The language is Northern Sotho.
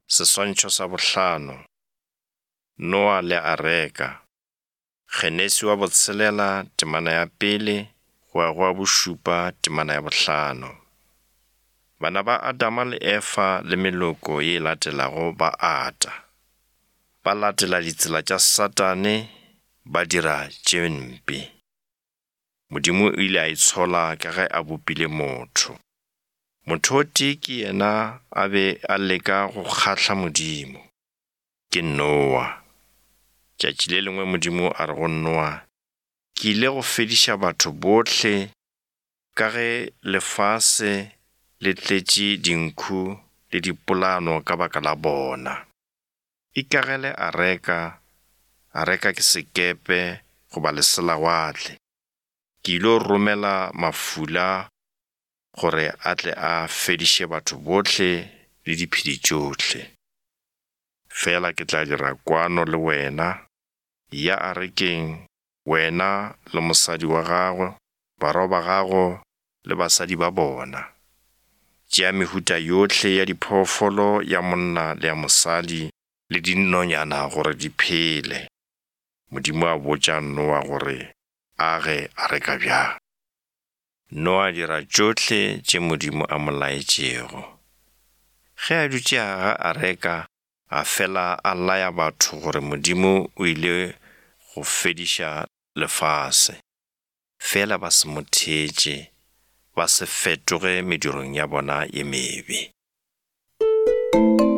Seswantšho sa 5. Noa le Areka. Genesi wa 6 temana ya 1 go ya go wa 7 temana ya 5. Bana ba Adama le Efa le meloko e latelago ba ata. Ba latela ditsela tša Satane, ba dira tše mpe. Modimo o ile a itshola ka ge a bopile motho. Motho o tee ke yena a be a leka go kgahla Modimo, ke Noa. Tšatši le lengwe Modimo a re go Noa, ke ile go fediša batho bohle ka ge lefase le tletše dinku le dipolano ka baka la bona. Ikagele Areka ke sekepe goba leselawatle. Ke ile romela mafula gore a tle a fediše batho bohle le diphedi tšohle. Fela ke tla dira kwano le wena, ya Arekeng, wena le mosadi wa gago, barwa ba gago le basadi ba bona. Tšea mehuta yohle ya diphoofolo ya monna le ya mosadi le dinonyana gore di phele. Modimo a botša Noa gore age Areka bjang. Noa dira tšohle tše Modimo a mo laetšego. Ge a dutše aga Areka, a fela a laya batho gore Modimo o ile go fediša lefase. Fela ba se mo thetše, ba se fetoge medirong ya bona ye mebe.